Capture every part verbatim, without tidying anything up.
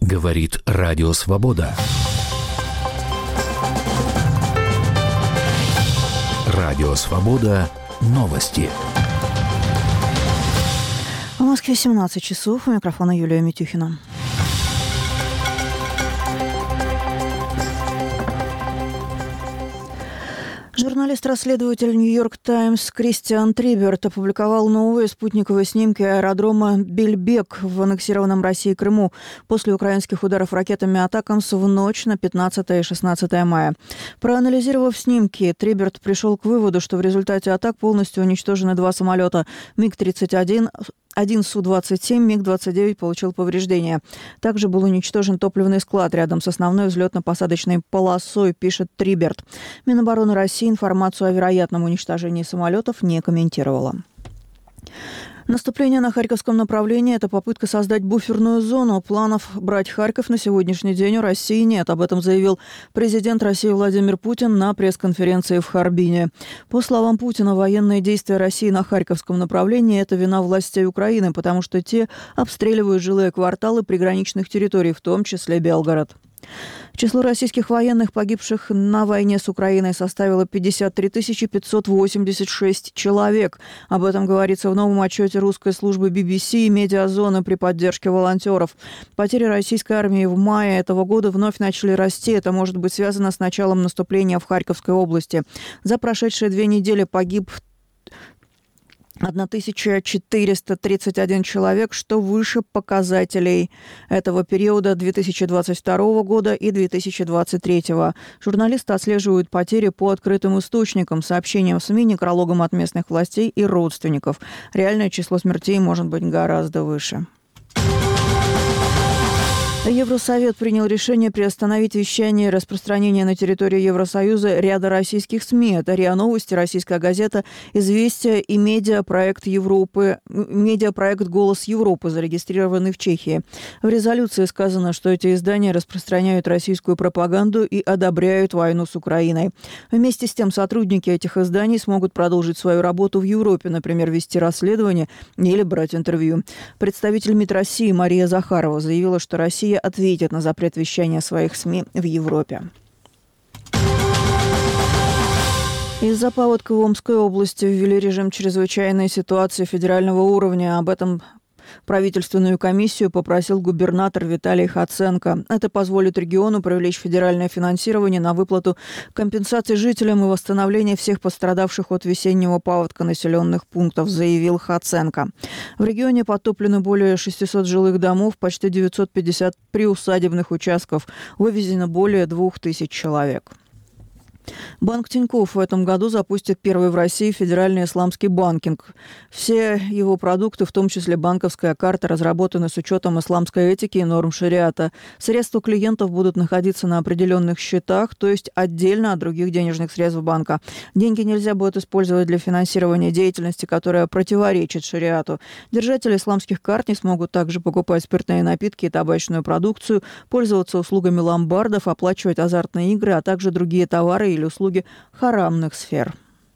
Говорит Радио Свобода. Радио Свобода. Новости. В Москве семнадцать часов. У микрофона Юлия Митюхина. Журналист-расследователь «Нью-Йорк Таймс» Кристиан Триберт опубликовал новые спутниковые снимки аэродрома Бельбек в аннексированном Россией Крыму после украинских ударов ракетами «Атакамс» в ночь на пятнадцатое и шестнадцатое мая. Проанализировав снимки, Триберт пришел к выводу, что в результате атак полностью уничтожены два самолета МиГ тридцать один, один Су двадцать семь, МиГ двадцать девять получил повреждения. Также был уничтожен топливный склад рядом с основной взлетно-посадочной полосой, пишет Триберт. Минобороны России информацию о вероятном уничтожении самолетов не комментировала. Наступление на Харьковском направлении – это попытка создать буферную зону. Планов брать Харьков на сегодняшний день у России нет. Об этом заявил президент России Владимир Путин на пресс-конференции в Харбине. По словам Путина, военные действия России на Харьковском направлении – это вина властей Украины, потому что те обстреливают жилые кварталы приграничных территорий, в том числе Белгород. Число российских военных, погибших на войне с Украиной, составило пятьдесят три тысячи пятьсот восемьдесят шесть человек. Об этом говорится в новом отчете русской службы би би си и «Медиазоны» при поддержке волонтеров. Потери российской армии в мае этого года вновь начали расти. Это может быть связано с началом наступления в Харьковской области. За прошедшие две недели погиб тысяча четыреста тридцать один человек, что выше показателей этого периода две тысячи двадцать второго года и две тысячи двадцать третьего. Журналисты отслеживают потери по открытым источникам, сообщениям СМИ, некрологам от местных властей и родственников. Реальное число смертей может быть гораздо выше. Евросовет принял решение приостановить вещание и распространение на территории Евросоюза ряда российских СМИ. Это РИА Новости, Российская газета, «Известия» и медиапроект Европы, медиапроект «Голос Европы», зарегистрированный в Чехии. В резолюции сказано, что эти издания распространяют российскую пропаганду и одобряют войну с Украиной. Вместе с тем сотрудники этих изданий смогут продолжить свою работу в Европе, например, вести расследование или брать интервью. Представитель МИД России Мария Захарова заявила, что Россия ответит на запрет вещания своих СМИ в Европе. Из-за паводка в Омской области ввели режим чрезвычайной ситуации федерального уровня. Об этом правительственную комиссию попросил губернатор Виталий Хоценко. Это позволит региону привлечь федеральное финансирование на выплату компенсаций жителям и восстановление всех пострадавших от весеннего паводка населенных пунктов, заявил Хоценко. В регионе подтоплены более шестисот жилых домов, почти девятьсот пятьдесят приусадебных участков. Вывезено более двух тысяч человек. Банк Тинькофф в этом году запустит первый в России федеральный исламский банкинг. Все его продукты, в том числе банковская карта, разработаны с учетом исламской этики и норм шариата. Средства клиентов будут находиться на определенных счетах, то есть отдельно от других денежных средств банка. Деньги нельзя будет использовать для финансирования деятельности, которая противоречит шариату. Держатели исламских карт не смогут также покупать спиртные напитки и табачную продукцию, пользоваться услугами ломбардов, оплачивать азартные игры, а также другие товары или услуги харамных сфер.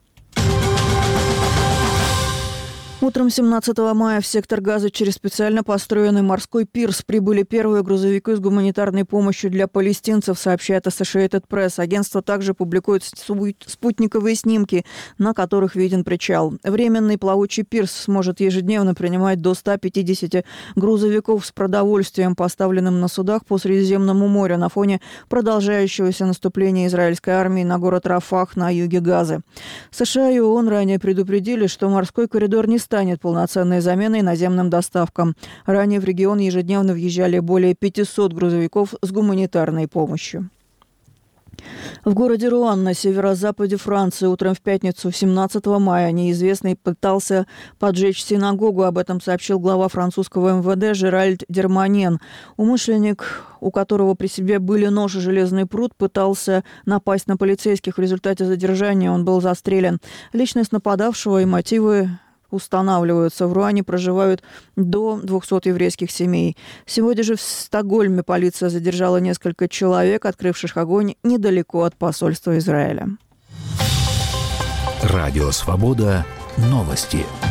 Утром семнадцатого мая в сектор Газа через специально построенный морской пирс прибыли первые грузовики с гуманитарной помощью для палестинцев, сообщает Associated Press. Агентство также публикует спутниковые снимки, на которых виден причал. Временный плавучий пирс сможет ежедневно принимать до ста пятидесяти грузовиков с продовольствием, поставленным на судах по Средиземному морю на фоне продолжающегося наступления израильской армии на город Рафах на юге Газы. США и ООН ранее предупредили, что морской коридор не станет полноценной заменой наземным доставкам. Ранее в регион ежедневно въезжали более пятисот грузовиков с гуманитарной помощью. В городе Руан на северо-западе Франции утром в пятницу семнадцатого мая неизвестный пытался поджечь синагогу. Об этом сообщил глава французского эм вэ дэ Жеральд Дерманен. Умышленник, у которого при себе были нож и железный прут, пытался напасть на полицейских. В результате задержания он был застрелен. Личность нападавшего и мотивы устанавливаются. В Руане проживают до двухсот еврейских семей. Сегодня же в Стокгольме полиция задержала несколько человек, открывших огонь недалеко от посольства Израиля. Радио «Свобода». Новости.